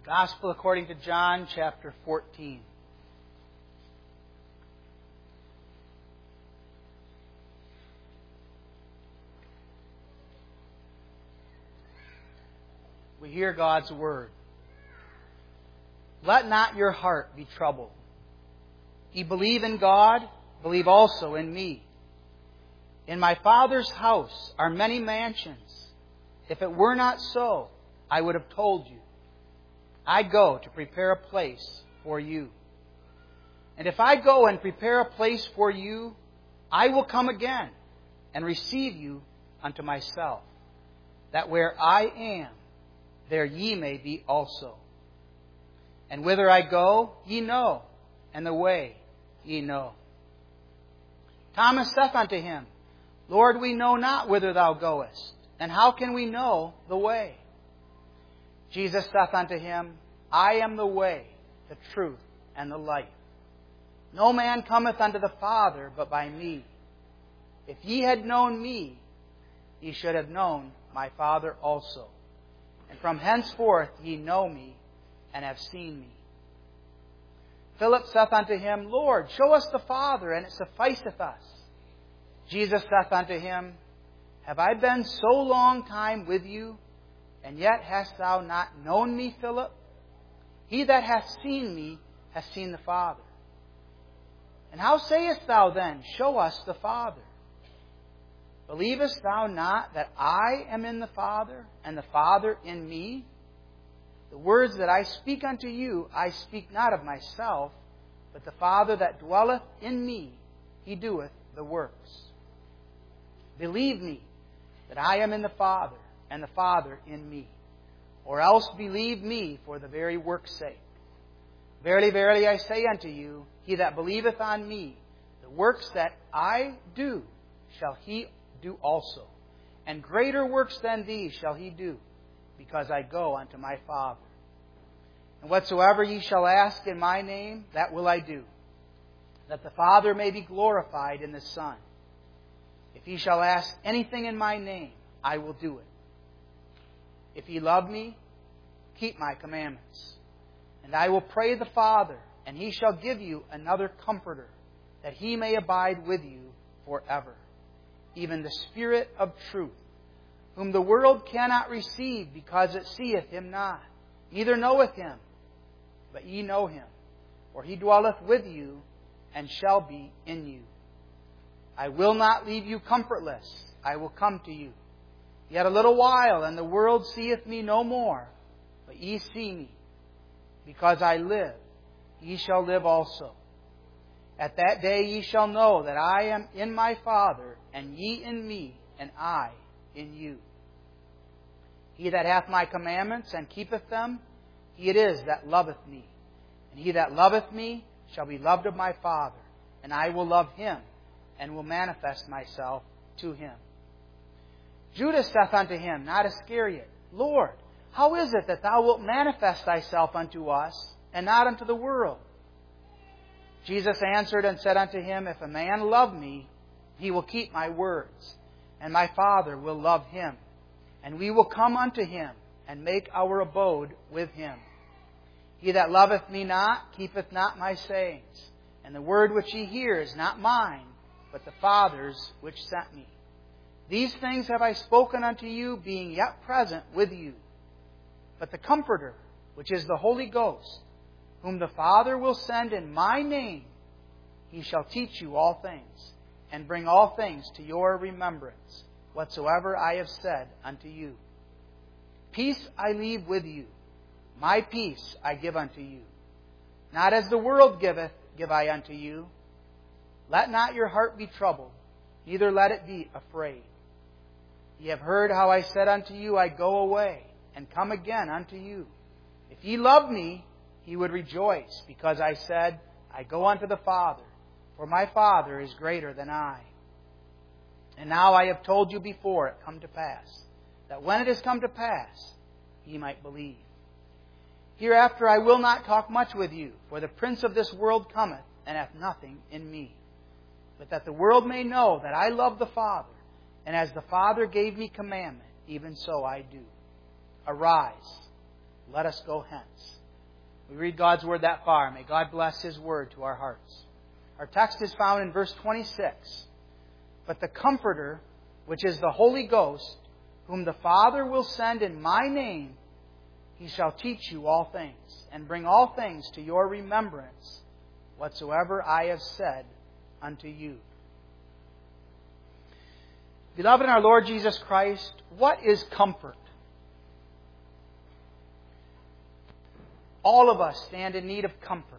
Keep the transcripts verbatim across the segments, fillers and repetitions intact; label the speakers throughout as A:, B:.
A: Gospel according to John, chapter fourteen. We hear God's word. Let not your heart be troubled. Ye believe in God, believe also in me. In my Father's house are many mansions. If it were not so, I would have told you. I go to prepare a place for you. And if I go and prepare a place for you, I will come again and receive you unto myself, that where I am, there ye may be also. And whither I go, ye know, and the way ye know. Thomas saith unto him, Lord, we know not whither thou goest, and how can we know the way? Jesus saith unto him, I am the way, the truth, and the life. No man cometh unto the Father but by me. If ye had known me, ye should have known my Father also. And from henceforth ye know me, and have seen me. Philip saith unto him, Lord, show us the Father, and it sufficeth us. Jesus saith unto him, Have I been so long time with you, and yet hast thou not known me, Philip? He that hath seen me hath seen the Father. And how sayest thou then, Show us the Father? Believest thou not that I am in the Father, and the Father in me? The words that I speak unto you, I speak not of myself, but the Father that dwelleth in me, He doeth the works. Believe me that I am in the Father, and the Father in me. Or else believe me for the very work's sake. Verily, verily, I say unto you, he that believeth on me, the works that I do, shall he do also. And greater works than these shall he do, because I go unto my Father. And whatsoever ye shall ask in my name, that will I do, that the Father may be glorified in the Son. If ye shall ask anything in my name, I will do it. If ye love me, keep my commandments. And I will pray the Father, and He shall give you another Comforter, that He may abide with you forever, even the Spirit of truth, whom the world cannot receive, because it seeth Him not, neither knoweth Him. But ye know Him, for He dwelleth with you, and shall be in you. I will not leave you comfortless. I will come to you. Yet a little while, and the world seeth me no more. But ye see me. Because I live, ye shall live also. At that day ye shall know that I am in my Father, and ye in me, and I in you. He that hath my commandments, and keepeth them, he it is that loveth me. And he that loveth me shall be loved of my Father, and I will love him, and will manifest myself to him. Judas saith unto him, not Iscariot, Lord, how is it that thou wilt manifest thyself unto us, and not unto the world? Jesus answered and said unto him, If a man love me, he will keep my words, and my Father will love him, and we will come unto him, and make our abode with him. He that loveth me not, keepeth not my sayings, and the word which ye hear is not mine, but the Father's which sent me. These things have I spoken unto you, being yet present with you. But the Comforter, which is the Holy Ghost, whom the Father will send in my name, He shall teach you all things, and bring all things to your remembrance, whatsoever I have said unto you. Peace I leave with you, my peace I give unto you. Not as the world giveth, give I unto you. Let not your heart be troubled, neither let it be afraid. Ye have heard how I said unto you, I go away, and come again unto you. If ye loved me, ye would rejoice, because I said, I go unto the Father, for my Father is greater than I. And now I have told you before it come to pass, that when it is come to pass, ye might believe. Hereafter I will not talk much with you, for the prince of this world cometh, and hath nothing in me. But that the world may know that I love the Father, and as the Father gave me commandment, even so I do. Arise, let us go hence. We read God's Word that far. May God bless His Word to our hearts. Our text is found in verse twenty-six. But the Comforter, which is the Holy Ghost, whom the Father will send in my name, He shall teach you all things, and bring all things to your remembrance, whatsoever I have said unto you. Beloved in our Lord Jesus Christ, what is comfort? All of us stand in need of comfort.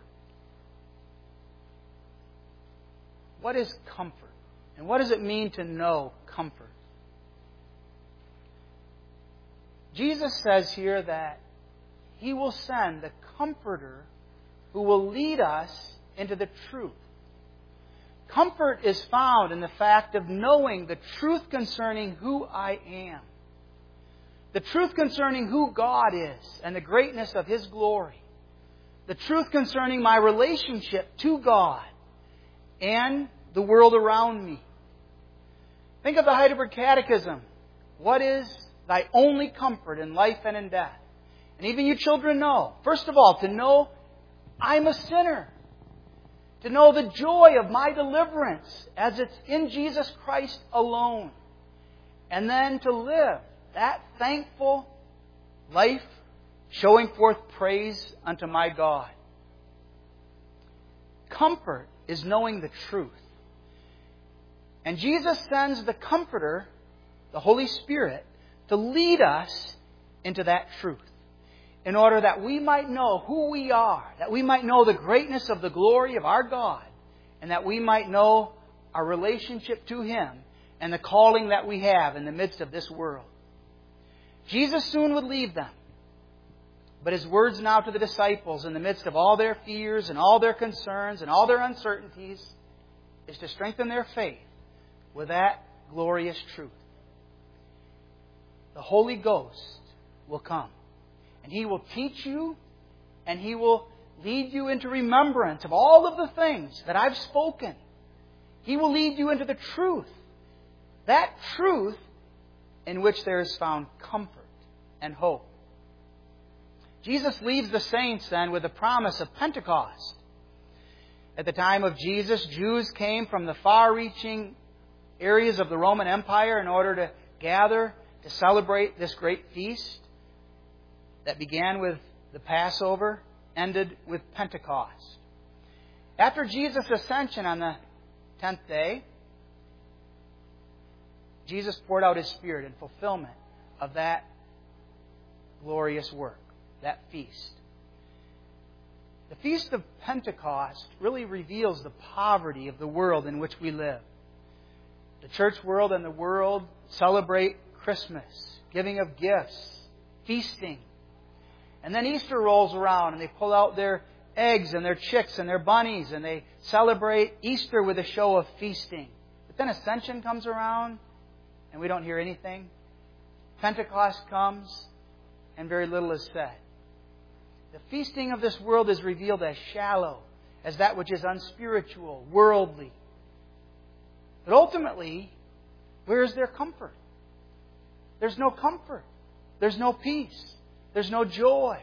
A: What is comfort? And what does it mean to know comfort? Jesus says here that He will send the Comforter who will lead us into the truth. Comfort is found in the fact of knowing the truth concerning who I am. The truth concerning who God is and the greatness of His glory. The truth concerning my relationship to God and the world around me. Think of the Heidelberg Catechism. What is thy only comfort in life and in death? And even you children know. First of all, to know I'm a sinner. To know the joy of my deliverance as it's in Jesus Christ alone. And then to live that thankful life showing forth praise unto my God. Comfort is knowing the truth. And Jesus sends the Comforter, the Holy Spirit, to lead us into that truth. In order that we might know who we are, that we might know the greatness of the glory of our God, and that we might know our relationship to Him and the calling that we have in the midst of this world. Jesus soon would leave them. But His words now to the disciples in the midst of all their fears and all their concerns and all their uncertainties is to strengthen their faith with that glorious truth. The Holy Ghost will come. And He will teach you, and He will lead you into remembrance of all of the things that I've spoken. He will lead you into the truth. That truth in which there is found comfort and hope. Jesus leaves the saints then with the promise of Pentecost. At the time of Jesus, Jews came from the far-reaching areas of the Roman Empire in order to gather to celebrate this great feast that began with the Passover, ended with Pentecost. After Jesus' ascension on the tenth day, Jesus poured out His Spirit in fulfillment of that glorious work, that feast. The Feast of Pentecost really reveals the poverty of the world in which we live. The church world and the world celebrate Christmas, giving of gifts, feasting. And then Easter rolls around and they pull out their eggs and their chicks and their bunnies and they celebrate Easter with a show of feasting. But then Ascension comes around and we don't hear anything. Pentecost comes and very little is said. The feasting of this world is revealed as shallow, as that which is unspiritual, worldly. But ultimately, where is their comfort? There's no comfort. There's no peace. There's no joy.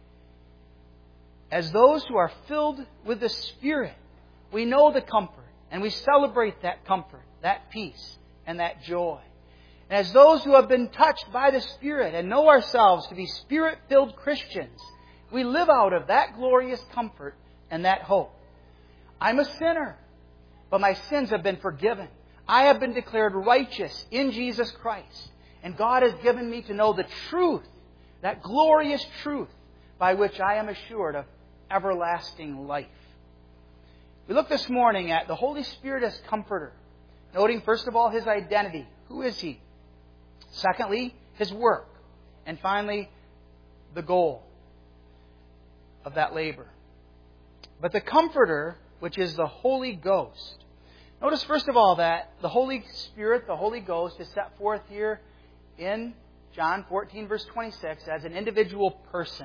A: As those who are filled with the Spirit, we know the comfort and we celebrate that comfort, that peace, and that joy. And as those who have been touched by the Spirit and know ourselves to be Spirit-filled Christians, we live out of that glorious comfort and that hope. I'm a sinner, but my sins have been forgiven. I have been declared righteous in Jesus Christ. And God has given me to know the truth, that glorious truth by which I am assured of everlasting life. We look this morning at the Holy Spirit as Comforter, noting first of all His identity. Who is He? Secondly, His work. And finally, the goal of that labor. But the Comforter, which is the Holy Ghost. Notice first of all that the Holy Spirit, the Holy Ghost, is set forth here in John fourteen, verse twenty-six, as an individual person.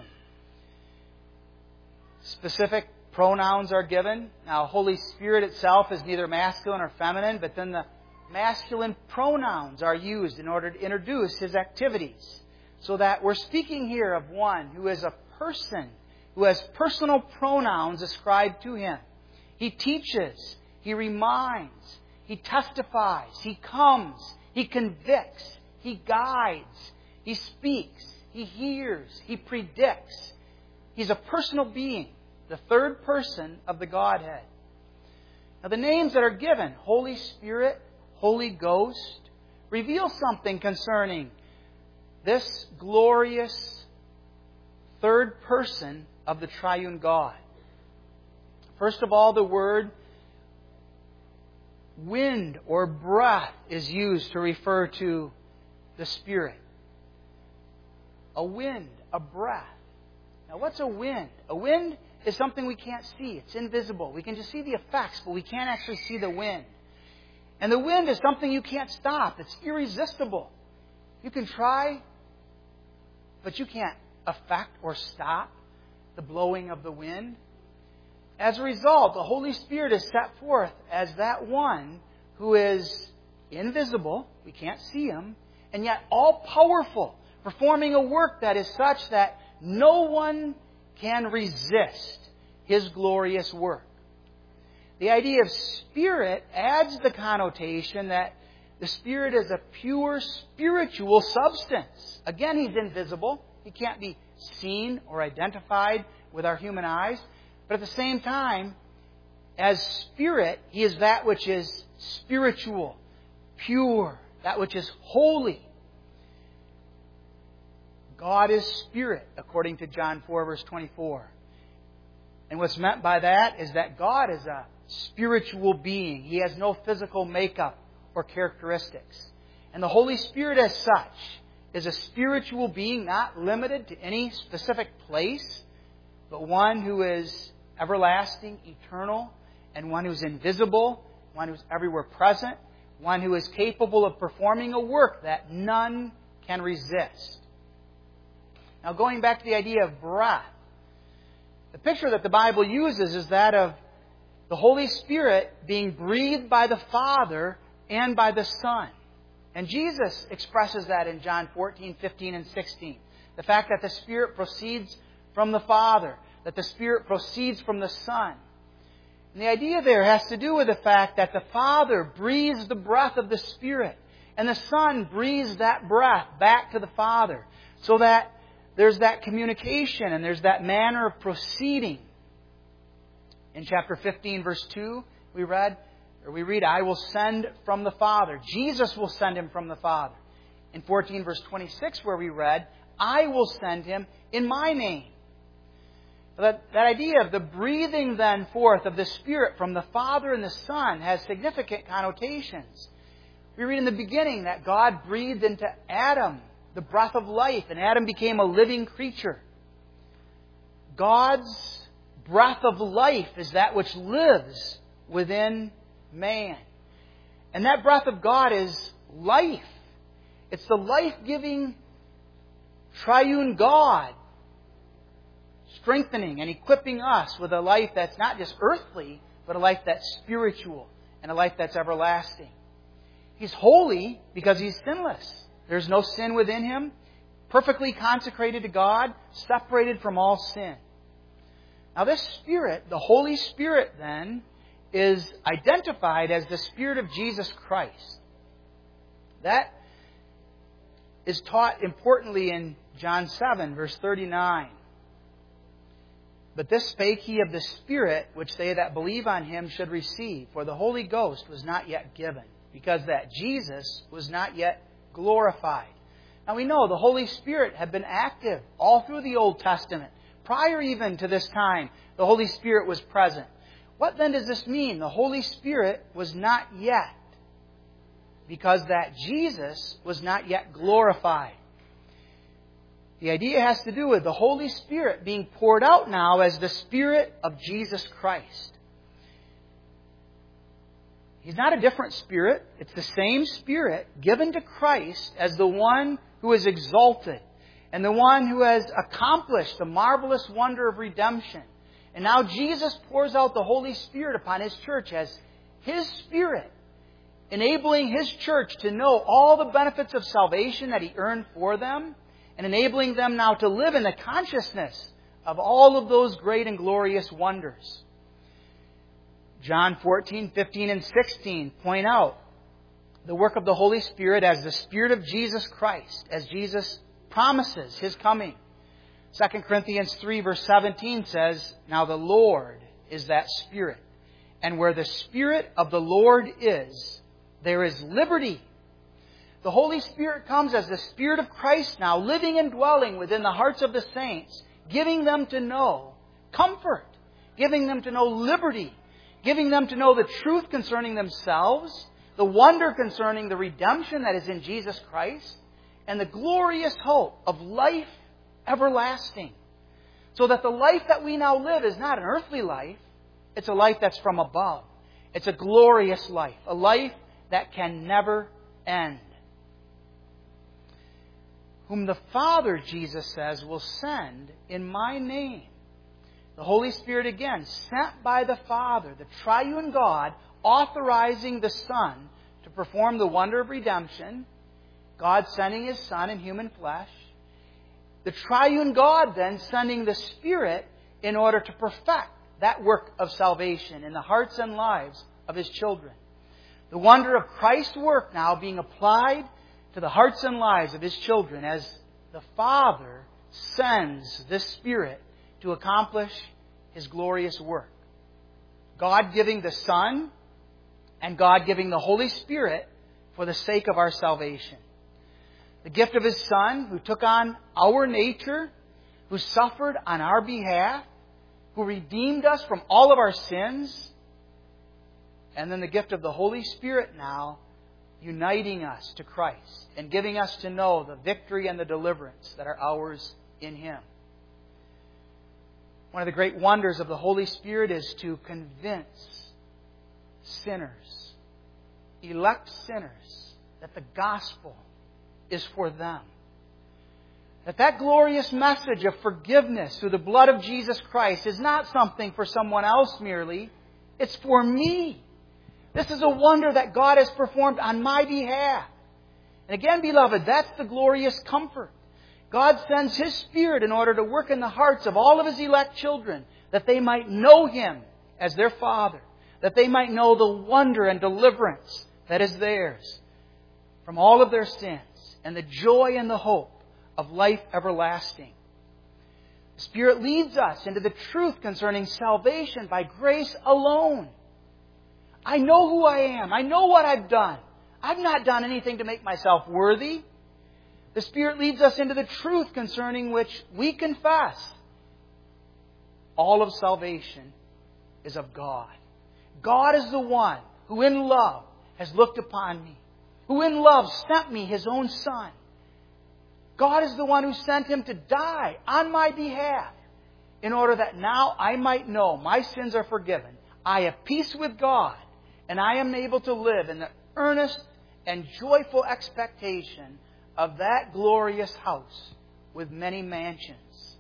A: Specific pronouns are given. Now, Holy Spirit itself is neither masculine or feminine, but then the masculine pronouns are used in order to introduce His activities. So that we're speaking here of one who is a person, who has personal pronouns ascribed to him. He teaches, he reminds, he testifies, he comes, he convicts, he guides, he speaks, he hears, he predicts. He's a personal being, the third person of the Godhead. Now the names that are given, Holy Spirit, Holy Ghost, reveal something concerning this glorious third person of the triune God. First of all, the word wind or breath is used to refer to the Spirit. A wind, a breath. Now what's a wind? A wind is something we can't see. It's invisible. We can just see the effects, but we can't actually see the wind. And the wind is something you can't stop. It's irresistible. You can try, but you can't affect or stop the blowing of the wind. As a result, the Holy Spirit is set forth as that one who is invisible, we can't see Him, and yet all-powerful, performing a work that is such that no one can resist His glorious work. The idea of Spirit adds the connotation that the Spirit is a pure spiritual substance. Again, He's invisible. He can't be seen or identified with our human eyes. But at the same time, as Spirit, He is that which is spiritual, pure, that which is holy. God is Spirit, according to John four, verse twenty-four. And what's meant by that is that God is a spiritual being. He has no physical makeup or characteristics. And the Holy Spirit as such is a spiritual being, not limited to any specific place, but one who is everlasting, eternal, and one who's invisible, one who's everywhere present, one who is capable of performing a work that none can resist. Now, going back to the idea of breath, the picture that the Bible uses is that of the Holy Spirit being breathed by the Father and by the Son. And Jesus expresses that in John fourteen, fifteen, and sixteen. The fact that the Spirit proceeds from the Father, that the Spirit proceeds from the Son. And the idea there has to do with the fact that the Father breathes the breath of the Spirit, and the Son breathes that breath back to the Father, so that there's that communication and there's that manner of proceeding. In chapter fifteen, verse two, we read, or we read, I will send from the Father. Jesus will send Him from the Father. In fourteen, verse twenty-six, where we read, I will send Him in my name. That, that idea of the breathing then forth of the Spirit from the Father and the Son has significant connotations. We read in the beginning that God breathed into Adam the breath of life, and Adam became a living creature. God's breath of life is that which lives within man. And that breath of God is life. It's the life-giving triune God strengthening and equipping us with a life that's not just earthly, but a life that's spiritual and a life that's everlasting. He's holy because He's sinless. There's no sin within Him, perfectly consecrated to God, separated from all sin. Now this Spirit, the Holy Spirit then, is identified as the Spirit of Jesus Christ. That is taught importantly in John seven, verse thirty-nine. But this spake He of the Spirit, which they that believe on Him should receive, for the Holy Ghost was not yet given, because that Jesus was not yet glorified. Now we know the Holy Spirit had been active all through the Old Testament. Prior even to this time, the Holy Spirit was present. What then does this mean? The Holy Spirit was not yet, because that Jesus was not yet glorified. The idea has to do with the Holy Spirit being poured out now as the Spirit of Jesus Christ. He's not a different Spirit. It's the same Spirit given to Christ as the one who is exalted and the one who has accomplished the marvelous wonder of redemption. And now Jesus pours out the Holy Spirit upon His church as His Spirit, enabling His church to know all the benefits of salvation that He earned for them, and enabling them now to live in the consciousness of all of those great and glorious wonders. John fourteen, fifteen, and sixteen point out the work of the Holy Spirit as the Spirit of Jesus Christ, as Jesus promises His coming. Second Corinthians three, verse seventeen says, "Now the Lord is that Spirit, and where the Spirit of the Lord is, there is liberty." The Holy Spirit comes as the Spirit of Christ now, living and dwelling within the hearts of the saints, giving them to know comfort, giving them to know liberty, giving them to know the truth concerning themselves, the wonder concerning the redemption that is in Jesus Christ, and the glorious hope of life everlasting. So that the life that we now live is not an earthly life, it's a life that's from above. It's a glorious life, a life that can never end. Whom the Father, Jesus says, will send in my name. The Holy Spirit, again, sent by the Father, the triune God, authorizing the Son to perform the wonder of redemption, God sending His Son in human flesh, the triune God then sending the Spirit in order to perfect that work of salvation in the hearts and lives of His children. The wonder of Christ's work now being applied to the hearts and lives of His children as the Father sends this Spirit to accomplish His glorious work. God giving the Son and God giving the Holy Spirit for the sake of our salvation. The gift of His Son, who took on our nature, who suffered on our behalf, who redeemed us from all of our sins. And then the gift of the Holy Spirit now, uniting us to Christ and giving us to know the victory and the deliverance that are ours in Him. One of the great wonders of the Holy Spirit is to convince sinners, elect sinners, that the gospel is for them. That that glorious message of forgiveness through the blood of Jesus Christ is not something for someone else merely. It's for me. This is a wonder that God has performed on my behalf. And again, beloved, that's the glorious comfort. God sends His Spirit in order to work in the hearts of all of His elect children, that they might know Him as their Father, that they might know the wonder and deliverance that is theirs from all of their sins, and the joy and the hope of life everlasting. The Spirit leads us into the truth concerning salvation by grace alone. I know who I am. I know what I've done. I've not done anything to make myself worthy. The Spirit leads us into the truth concerning which we confess. All of salvation is of God. God is the one who in love has looked upon me, who in love sent me His own Son. God is the one who sent Him to die on my behalf in order that now I might know my sins are forgiven. I have peace with God, and I am able to live in the earnest and joyful expectation of that glorious house with many mansions.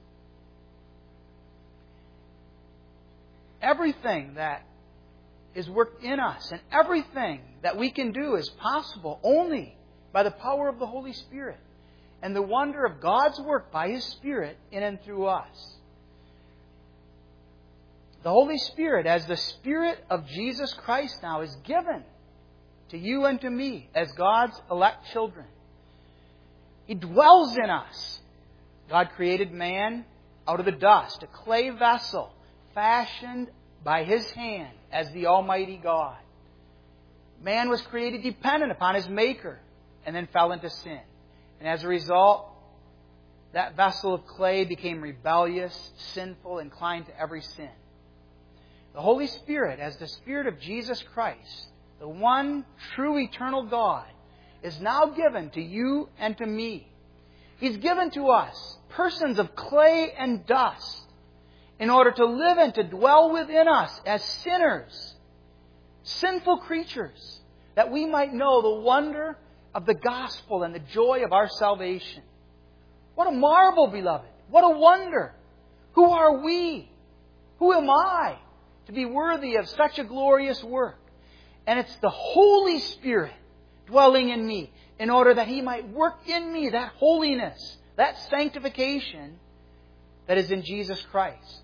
A: Everything that is worked in us and everything that we can do is possible only by the power of the Holy Spirit and the wonder of God's work by His Spirit in and through us. The Holy Spirit, as the Spirit of Jesus Christ now, is given to you and to me as God's elect children. He dwells in us. God created man out of the dust, a clay vessel fashioned by His hand as the Almighty God. Man was created dependent upon his Maker and then fell into sin. And as a result, that vessel of clay became rebellious, sinful, inclined to every sin. The Holy Spirit, as the Spirit of Jesus Christ, the one true eternal God, is now given to you and to me. He's given to us persons of clay and dust in order to live and to dwell within us as sinners, sinful creatures, that we might know the wonder of the gospel and the joy of our salvation. What a marvel, beloved. What a wonder. Who are we? Who am I to be worthy of such a glorious work? And it's the Holy Spirit dwelling in me in order that He might work in me that holiness, that sanctification that is in Jesus Christ.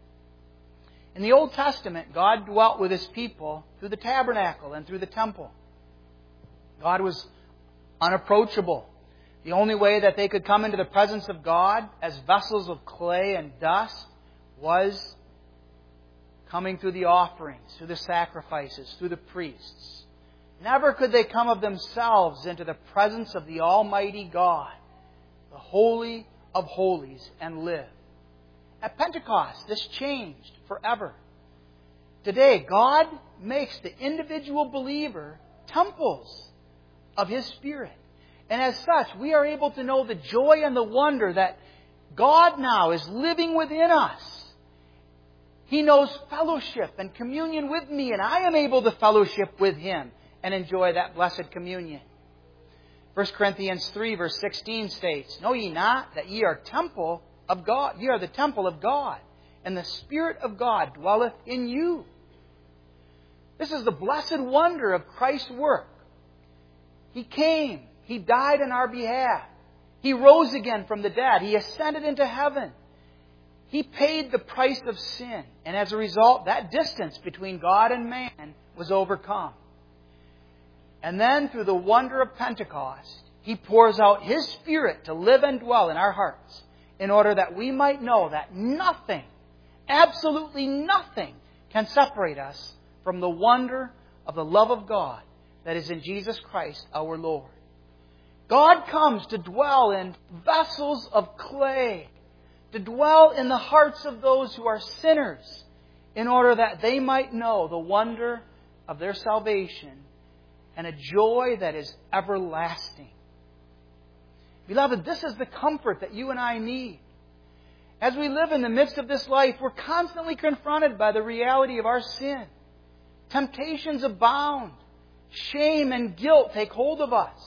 A: In the Old Testament, God dwelt with His people through the tabernacle and through the temple. God was unapproachable. The only way that they could come into the presence of God as vessels of clay and dust was coming through the offerings, through the sacrifices, through the priests. Never could they come of themselves into the presence of the Almighty God, the Holy of Holies, and live. At Pentecost, this changed forever. Today, God makes the individual believer temples of His Spirit. And as such, we are able to know the joy and the wonder that God now is living within us. He knows fellowship and communion with me, and I am able to fellowship with Him and enjoy that blessed communion. First Corinthians three, verse sixteen states, "Know ye not that ye are temple of God? Ye are the temple of God, and the Spirit of God dwelleth in you." This is the blessed wonder of Christ's work. He came. He died on our behalf. He rose again from the dead. He ascended into heaven. He paid the price of sin. And as a result, that distance between God and man was overcome. And then through the wonder of Pentecost, He pours out His Spirit to live and dwell in our hearts in order that we might know that nothing, absolutely nothing, can separate us from the wonder of the love of God that is in Jesus Christ our Lord. God comes to dwell in vessels of clay, to dwell in the hearts of those who are sinners, in order that they might know the wonder of their salvation and a joy that is everlasting. Beloved, this is the comfort that you and I need. As we live in the midst of this life, we're constantly confronted by the reality of our sin. Temptations abound. Shame and guilt take hold of us.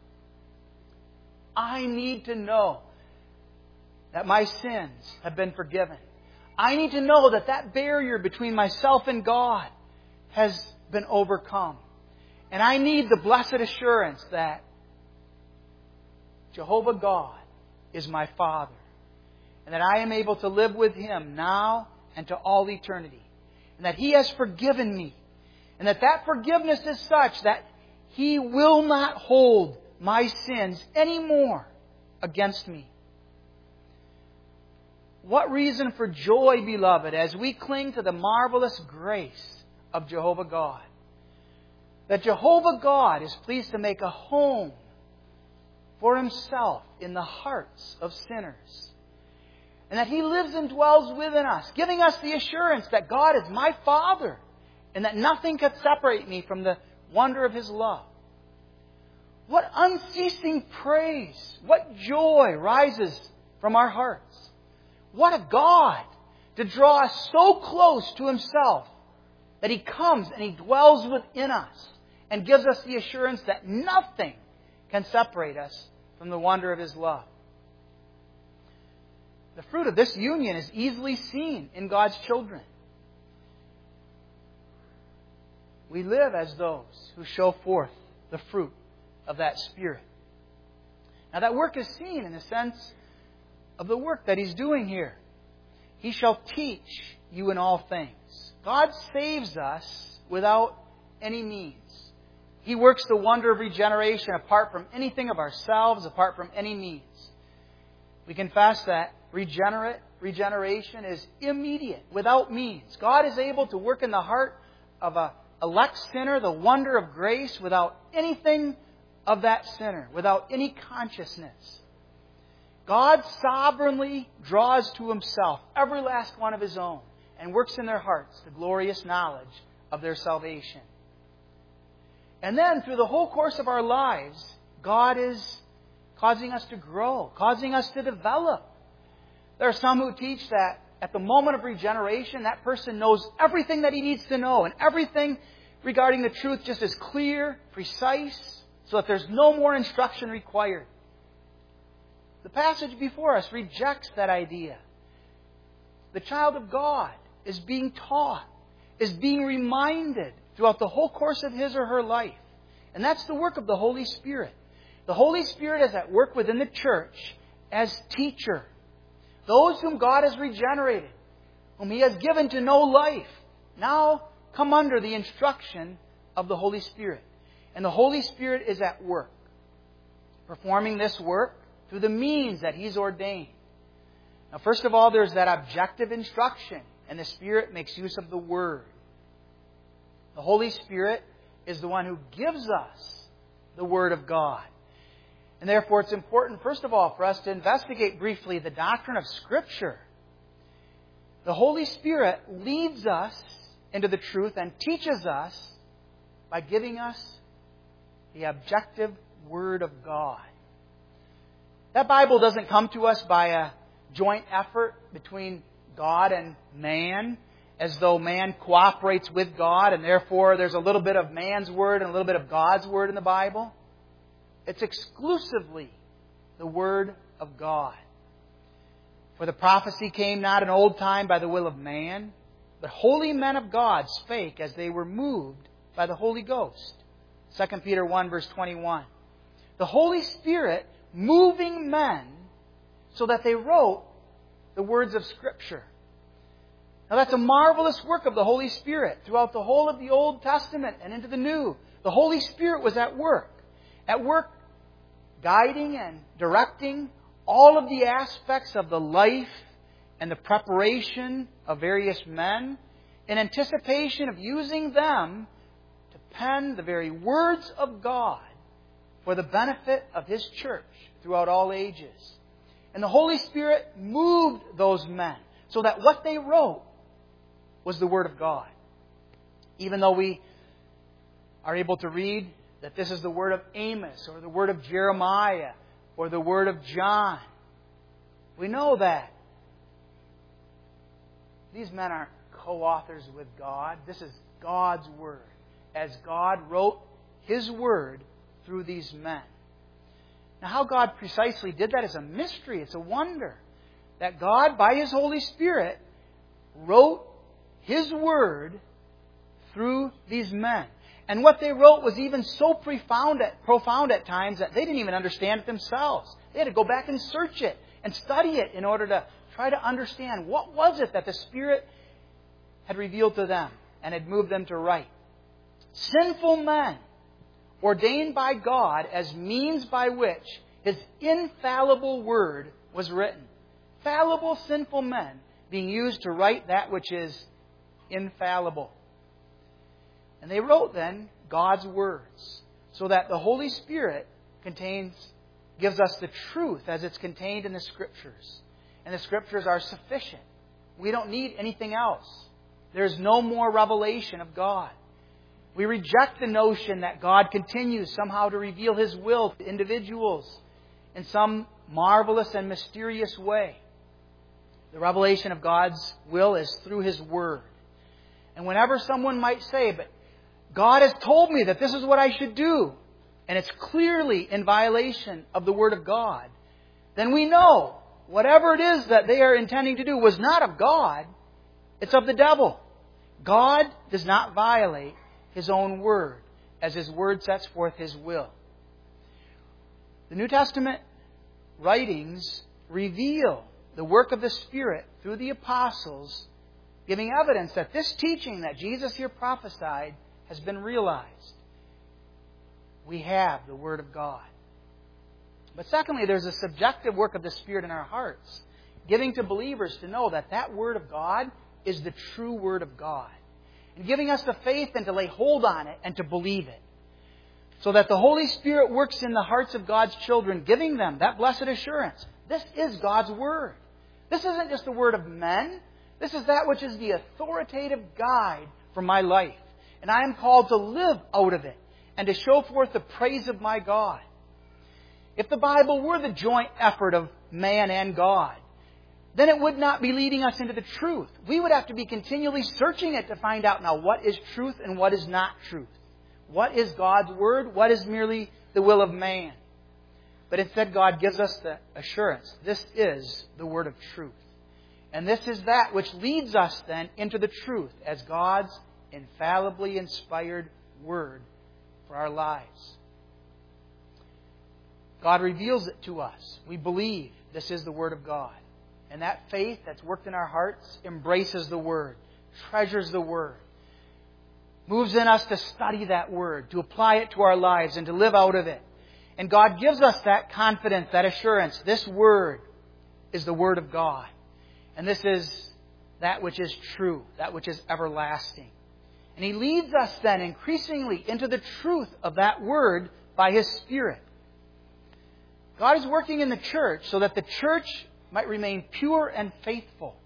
A: I need to know that my sins have been forgiven. I need to know that that barrier between myself and God has been overcome. And I need the blessed assurance that Jehovah God is my Father, and that I am able to live with Him now and to all eternity, and that He has forgiven me, and that that forgiveness is such that He will not hold my sins anymore against me. What reason for joy, beloved, as we cling to the marvelous grace of Jehovah God. That Jehovah God is pleased to make a home for Himself in the hearts of sinners. And that He lives and dwells within us, giving us the assurance that God is my Father, and that nothing can separate me from the wonder of His love. What unceasing praise, what joy rises from our hearts. What a God to draw us so close to Himself that He comes and He dwells within us and gives us the assurance that nothing can separate us from the wonder of His love. The fruit of this union is easily seen in God's children. We live as those who show forth the fruit of that Spirit. Now that work is seen in the sense of the work that He's doing here. He shall teach you in all things. God saves us without any means. He works the wonder of regeneration apart from anything of ourselves, apart from any means. We confess that regenerate regeneration is immediate, without means. God is able to work in the heart of a elect sinner the wonder of grace without anything of that sinner, without any consciousness. God sovereignly draws to Himself every last one of His own and works in their hearts the glorious knowledge of their salvation. And then through the whole course of our lives, God is causing us to grow, causing us to develop. There are some who teach that at the moment of regeneration, that person knows everything that he needs to know, and everything regarding the truth just is clear, precise, so that there's no more instruction required. The passage before us rejects that idea. The child of God is being taught, is being reminded throughout the whole course of his or her life. And that's the work of the Holy Spirit. The Holy Spirit is at work within the church as teacher. Those whom God has regenerated, whom He has given to know life, now come under the instruction of the Holy Spirit. And the Holy Spirit is at work, performing this work through the means that He's ordained. Now, first of all, there's that objective instruction, and the Spirit makes use of the Word. The Holy Spirit is the one who gives us the Word of God. And therefore, it's important, first of all, for us to investigate briefly the doctrine of Scripture. The Holy Spirit leads us into the truth and teaches us by giving us the objective Word of God. That Bible doesn't come to us by a joint effort between God and man, as though man cooperates with God, and therefore there's a little bit of man's Word and a little bit of God's Word in the Bible. It's exclusively the Word of God. For the prophecy came not in old time by the will of man, but holy men of God spake as they were moved by the Holy Ghost. Second Peter one, verse twenty-one. The Holy Spirit moving men so that they wrote the words of Scripture. Now that's a marvelous work of the Holy Spirit throughout the whole of the Old Testament and into the New. The Holy Spirit was at work. At work guiding and directing all of the aspects of the life and the preparation of various men in anticipation of using them to pen the very words of God for the benefit of His church throughout all ages. And the Holy Spirit moved those men so that what they wrote was the Word of God. Even though we are able to read that this is the word of Amos or the word of Jeremiah or the word of John, we know that these men aren't co-authors with God. This is God's Word, as God wrote His Word through these men. Now, how God precisely did that is a mystery. It's a wonder that God, by His Holy Spirit, wrote His Word through these men. And what they wrote was even so profound at, profound at times that they didn't even understand it themselves. They had to go back and search it and study it in order to try to understand what was it that the Spirit had revealed to them and had moved them to write. Sinful men, ordained by God as means by which His infallible Word was written. Fallible, sinful men being used to write that which is infallible. And they wrote then God's words, so that the Holy Spirit contains, gives us the truth as it's contained in the Scriptures. And the Scriptures are sufficient. We don't need anything else. There's no more revelation of God. We reject the notion that God continues somehow to reveal His will to individuals in some marvelous and mysterious way. The revelation of God's will is through His Word. And whenever someone might say, but God has told me that this is what I should do, and it's clearly in violation of the Word of God, then we know whatever it is that they are intending to do was not of God, it's of the devil. God does not violate His own Word, as His Word sets forth His will. The New Testament writings reveal the work of the Spirit through the apostles, giving evidence that this teaching that Jesus here prophesied has been realized. We have the Word of God. But secondly, there's a subjective work of the Spirit in our hearts, giving to believers to know that that Word of God is the true Word of God, and giving us the faith and to lay hold on it and to believe it. So that the Holy Spirit works in the hearts of God's children, giving them that blessed assurance. This is God's Word. This isn't just the word of men. This is that which is the authoritative guide for my life. And I am called to live out of it and to show forth the praise of my God. If the Bible were the joint effort of man and God, then it would not be leading us into the truth. We would have to be continually searching it to find out now what is truth and what is not truth. What is God's Word? What is merely the will of man? But instead God gives us the assurance. This is the Word of truth. And this is that which leads us then into the truth as God's infallibly inspired Word for our lives. God reveals it to us. We believe this is the Word of God. And that faith that's worked in our hearts embraces the Word, treasures the Word, moves in us to study that Word, to apply it to our lives and to live out of it. And God gives us that confidence, that assurance. This Word is the Word of God. And this is that which is true, that which is everlasting. And He leads us then increasingly into the truth of that Word by His Spirit. God is working in the church so that the church might remain pure and faithful.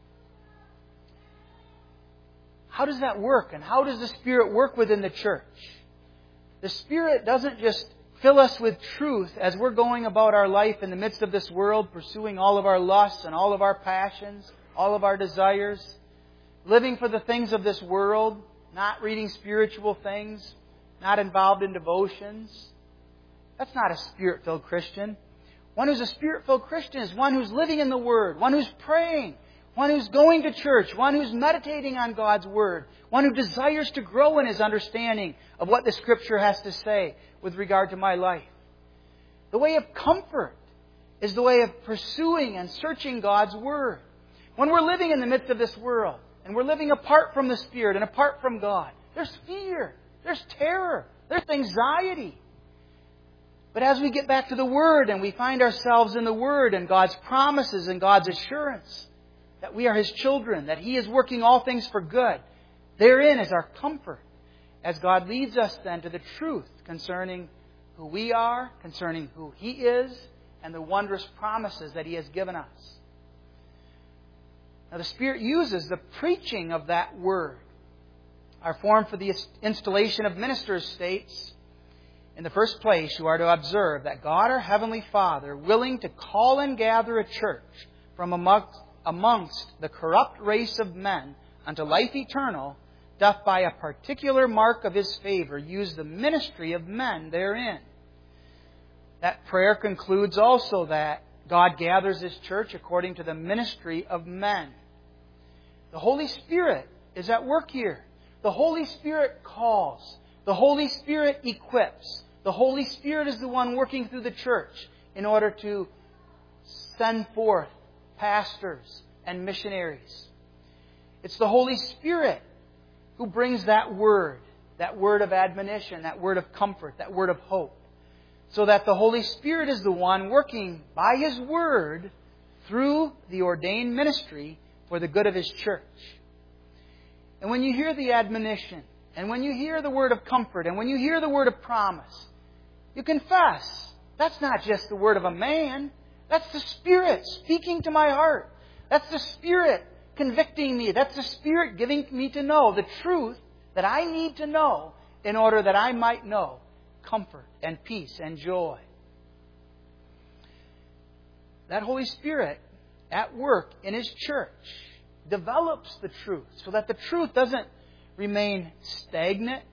A: How does that work? And how does the Spirit work within the church? The Spirit doesn't just fill us with truth as we're going about our life in the midst of this world, pursuing all of our lusts and all of our passions, all of our desires, living for the things of this world, not reading spiritual things, not involved in devotions. That's not a Spirit-filled Christian. One who's a Spirit-filled Christian is one who's living in the Word, one who's praying, one who's going to church, one who's meditating on God's Word, one who desires to grow in his understanding of what the Scripture has to say with regard to my life. The way of comfort is the way of pursuing and searching God's Word. When we're living in the midst of this world, and we're living apart from the Spirit and apart from God, there's fear, there's terror, there's anxiety. But as we get back to the Word and we find ourselves in the Word and God's promises and God's assurance that we are His children, that He is working all things for good, therein is our comfort as God leads us then to the truth concerning who we are, concerning who He is, and the wondrous promises that He has given us. Now the Spirit uses the preaching of that Word. Our form for the installation of ministers states, in the first place, you are to observe that God our Heavenly Father, willing to call and gather a church from amongst, amongst the corrupt race of men unto life eternal, doth by a particular mark of His favor use the ministry of men therein. That prayer concludes also that God gathers His church according to the ministry of men. The Holy Spirit is at work here. The Holy Spirit calls. The Holy Spirit equips. The Holy Spirit is the one working through the church in order to send forth pastors and missionaries. It's the Holy Spirit who brings that word, that word of admonition, that word of comfort, that word of hope. So that the Holy Spirit is the one working by His Word through the ordained ministry for the good of His church. And when you hear the admonition, and when you hear the word of comfort, and when you hear the word of promise, you confess, that's not just the word of a man. That's the Spirit speaking to my heart. That's the Spirit convicting me. That's the Spirit giving me to know the truth that I need to know in order that I might know comfort and peace and joy. That Holy Spirit at work in His church develops the truth so that the truth doesn't remain stagnant.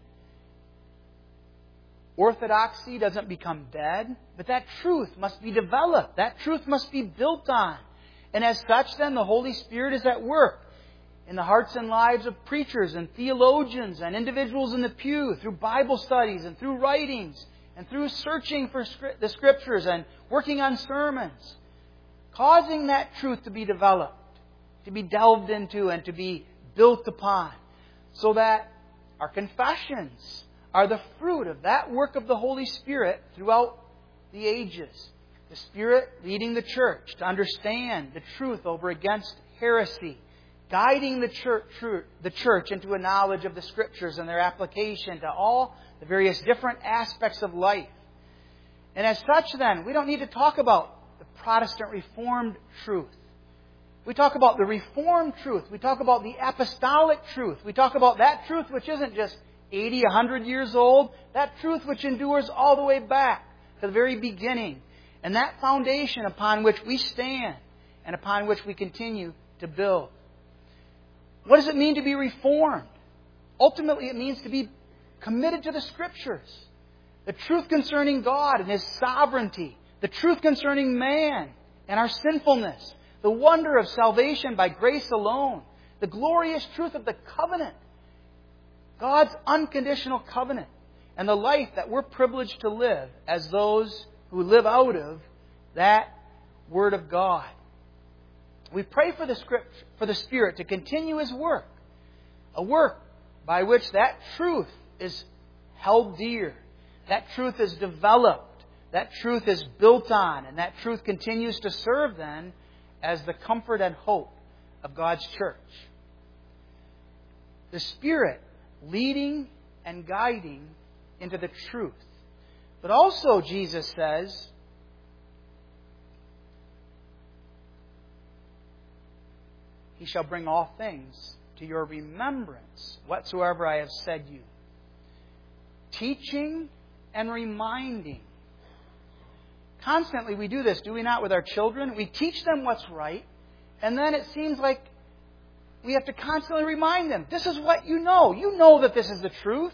A: Orthodoxy doesn't become dead, but that truth must be developed. That truth must be built on. And as such, then, the Holy Spirit is at work in the hearts and lives of preachers and theologians and individuals in the pew through Bible studies and through writings and through searching for the Scriptures and working on sermons, causing that truth to be developed, to be delved into and to be built upon, so that our confessions are the fruit of that work of the Holy Spirit throughout the ages. The Spirit leading the church to understand the truth over against heresy, guiding the church, the church into a knowledge of the Scriptures and their application to all the various different aspects of life. And as such, then, we don't need to talk about the Protestant Reformed truth. We talk about the Reformed truth. We talk about the apostolic truth. We talk about that truth which isn't just eighty, a hundred years old. That truth which endures all the way back to the very beginning. And that foundation upon which we stand and upon which we continue to build. What does it mean to be reformed? Ultimately, it means to be committed to the Scriptures. The truth concerning God and His sovereignty. The truth concerning man and our sinfulness. The wonder of salvation by grace alone. The glorious truth of the covenant. God's unconditional covenant. And the life that we're privileged to live as those who live out of that Word of God. We pray for the script, for the Spirit to continue His work. A work by which that truth is held dear. That truth is developed. That truth is built on. And that truth continues to serve then as the comfort and hope of God's church. The Spirit leading and guiding into the truth. But also, Jesus says, He shall bring all things to your remembrance, whatsoever I have said you. Teaching and reminding. Constantly we do this, do we not, with our children? We teach them what's right, and then it seems like we have to constantly remind them, this is what you know. You know that this is the truth.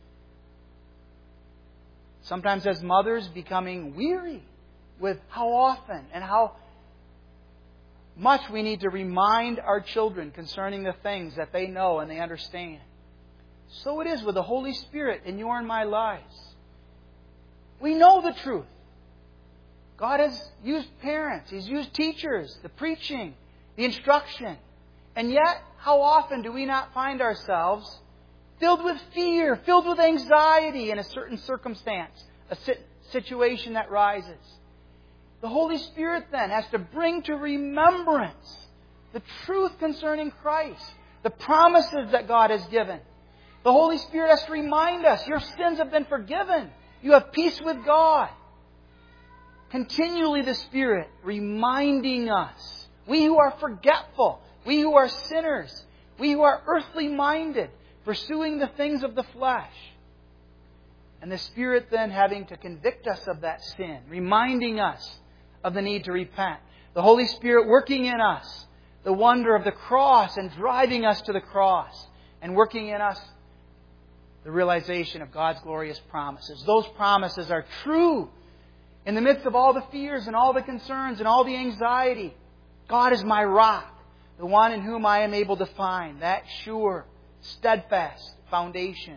A: Sometimes as mothers, becoming weary with how often and how much we need to remind our children concerning the things that they know and they understand. So it is with the Holy Spirit in your and my lives. We know the truth. God has used parents, He's used teachers, the preaching, the instruction. And yet, how often do we not find ourselves filled with fear, filled with anxiety in a certain circumstance, a situation that rises? The Holy Spirit then has to bring to remembrance the truth concerning Christ, the promises that God has given. The Holy Spirit has to remind us, your sins have been forgiven. You have peace with God. Continually the Spirit reminding us, we who are forgetful, we who are sinners, we who are earthly minded, pursuing the things of the flesh. And the Spirit then having to convict us of that sin, reminding us of the need to repent. The Holy Spirit working in us the wonder of the cross and driving us to the cross, and working in us the realization of God's glorious promises. Those promises are true in the midst of all the fears and all the concerns and all the anxiety. God is my rock, the one in whom I am able to find that sure, steadfast foundation.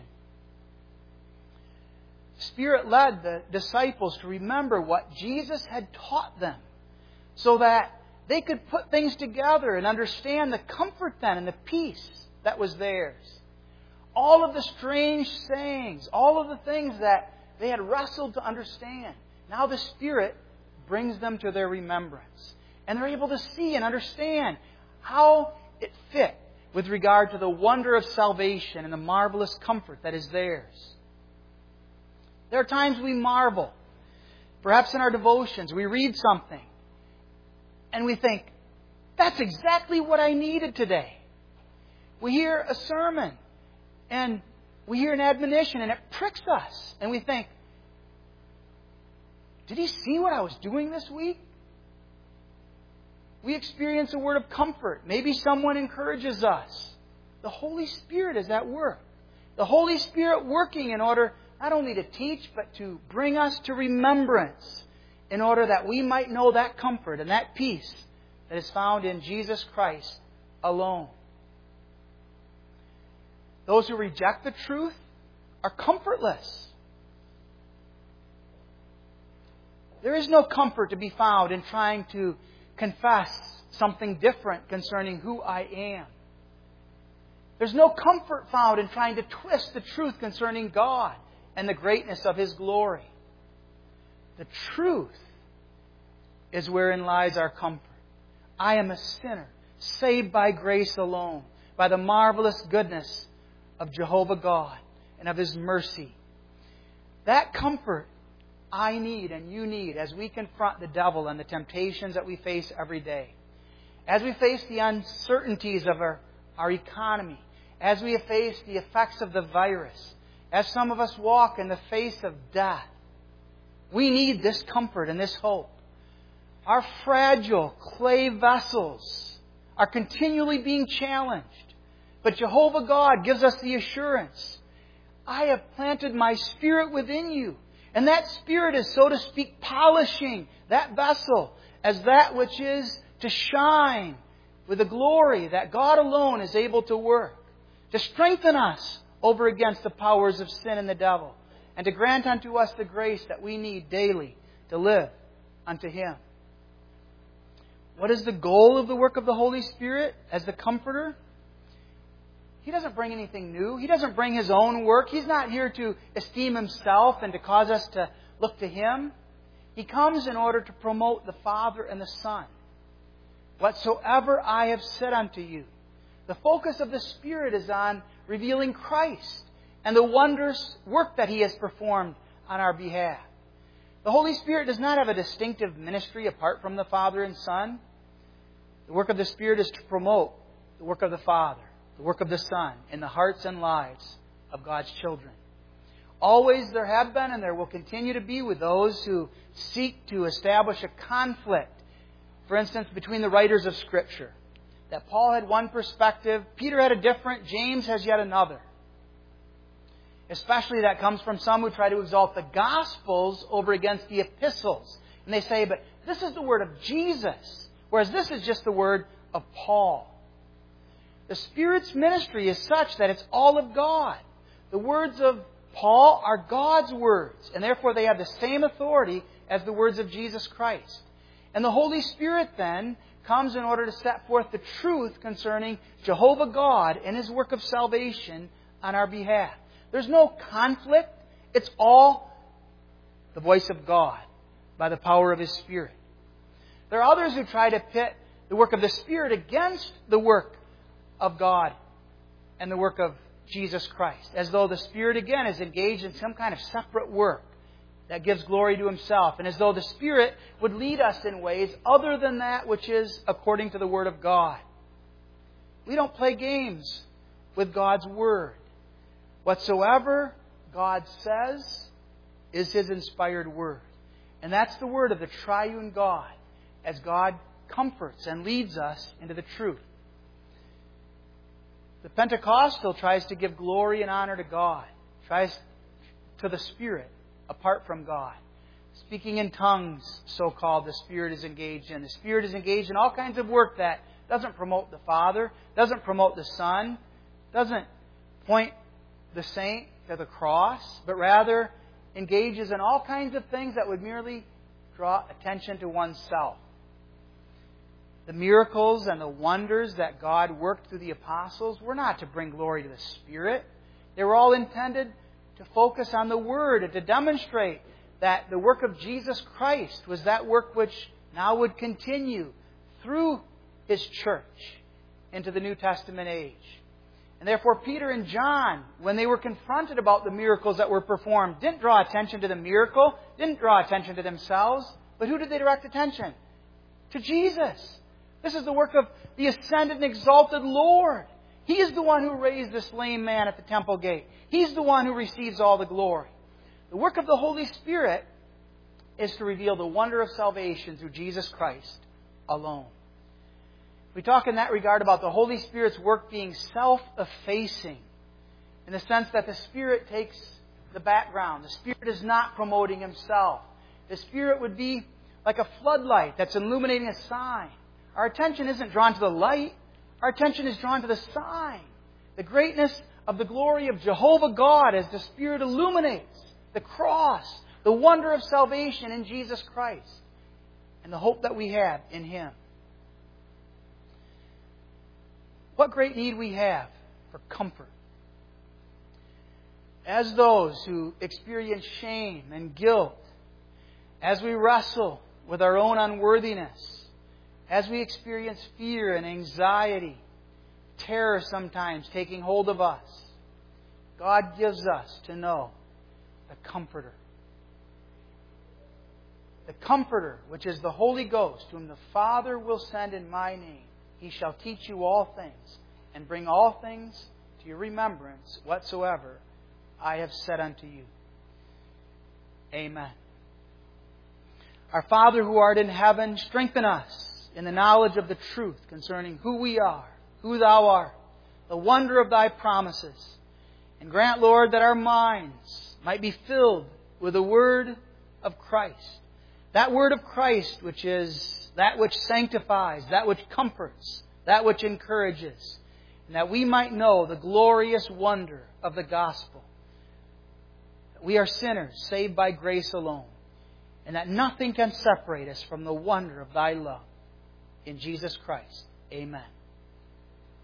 A: Spirit led the disciples to remember what Jesus had taught them so that they could put things together and understand the comfort then and the peace that was theirs. All of the strange sayings, all of the things that they had wrestled to understand, now the Spirit brings them to their remembrance. And they're able to see and understand how it fit with regard to the wonder of salvation and the marvelous comfort that is theirs. There are times we marvel. Perhaps in our devotions, we read something and we think, that's exactly what I needed today. We hear a sermon and we hear an admonition and it pricks us. And we think, did he see what I was doing this week? We experience a word of comfort. Maybe someone encourages us. The Holy Spirit is at work. The Holy Spirit working in order not only to teach, but to bring us to remembrance in order that we might know that comfort and that peace that is found in Jesus Christ alone. Those who reject the truth are comfortless. There is no comfort to be found in trying to confess something different concerning who I am. There's no comfort found in trying to twist the truth concerning God and the greatness of His glory. The truth is wherein lies our comfort. I am a sinner, saved by grace alone, by the marvelous goodness of Jehovah God and of His mercy. That comfort I need and you need as we confront the devil and the temptations that we face every day. As we face the uncertainties of our, our economy. As we face the effects of the virus. As some of us walk in the face of death. We need this comfort and this hope. Our fragile clay vessels are continually being challenged. But Jehovah God gives us the assurance, I have planted my Spirit within you. And that Spirit is, so to speak, polishing that vessel as that which is to shine with the glory that God alone is able to work. To strengthen us over against the powers of sin and the devil. And to grant unto us the grace that we need daily to live unto Him. What is the goal of the work of the Holy Spirit as the Comforter? He doesn't bring anything new. He doesn't bring His own work. He's not here to esteem Himself and to cause us to look to Him. He comes in order to promote the Father and the Son. Whatsoever I have said unto you. The focus of the Spirit is on revealing Christ and the wondrous work that He has performed on our behalf. The Holy Spirit does not have a distinctive ministry apart from the Father and Son. The work of the Spirit is to promote the work of the Father, the work of the Son, in the hearts and lives of God's children. Always there have been and there will continue to be with those who seek to establish a conflict, for instance, between the writers of Scripture. That Paul had one perspective, Peter had a different, James has yet another. Especially that comes from some who try to exalt the Gospels over against the epistles. And they say, but this is the word of Jesus, whereas this is just the word of Paul. The Spirit's ministry is such that it's all of God. The words of Paul are God's words, and therefore they have the same authority as the words of Jesus Christ. And the Holy Spirit then comes in order to set forth the truth concerning Jehovah God and His work of salvation on our behalf. There's no conflict. It's all the voice of God by the power of His Spirit. There are others who try to pit the work of the Spirit against the work of God and the work of Jesus Christ, as though the Spirit again is engaged in some kind of separate work that gives glory to Himself, and as though the Spirit would lead us in ways other than that which is according to the Word of God. We don't play games with God's Word. Whatsoever God says is His inspired Word. And that's the Word of the triune God, as God comforts and leads us into the truth. The Pentecostal tries to give glory and honor to God, tries to the Spirit apart from God. Speaking in tongues, so-called, the Spirit is engaged in. The Spirit is engaged in all kinds of work that doesn't promote the Father, doesn't promote the Son, doesn't point the saint to the cross, but rather engages in all kinds of things that would merely draw attention to oneself. The miracles and the wonders that God worked through the apostles were not to bring glory to the Spirit. They were all intended to focus on the Word and to demonstrate that the work of Jesus Christ was that work which now would continue through His church into the New Testament age. And therefore Peter and John, when they were confronted about the miracles that were performed, didn't draw attention to the miracle, didn't draw attention to themselves, but who did they direct attention? To Jesus. This is the work of the ascended and exalted Lord. He is the one who raised this lame man at the temple gate. He's the one who receives all the glory. The work of the Holy Spirit is to reveal the wonder of salvation through Jesus Christ alone. We talk in that regard about the Holy Spirit's work being self-effacing, in the sense that the Spirit takes the background. The Spirit is not promoting Himself. The Spirit would be like a floodlight that's illuminating a sign. Our attention isn't drawn to the light. Our attention is drawn to the sign. The greatness of the glory of Jehovah God as the Spirit illuminates the cross, the wonder of salvation in Jesus Christ, and the hope that we have in Him. What great need we have for comfort. As those who experience shame and guilt, as we wrestle with our own unworthiness, as we experience fear and anxiety, terror sometimes taking hold of us, God gives us to know the Comforter. The Comforter, which is the Holy Ghost, whom the Father will send in my name. He shall teach you all things, and bring all things to your remembrance whatsoever I have said unto you. Amen. Our Father who art in heaven, strengthen us in the knowledge of the truth concerning who we are, who Thou art, the wonder of Thy promises. And grant, Lord, that our minds might be filled with the Word of Christ. That Word of Christ which is that which sanctifies, that which comforts, that which encourages, and that we might know the glorious wonder of the gospel. That we are sinners saved by grace alone, and that nothing can separate us from the wonder of Thy love. in Jesus Christ. Amen.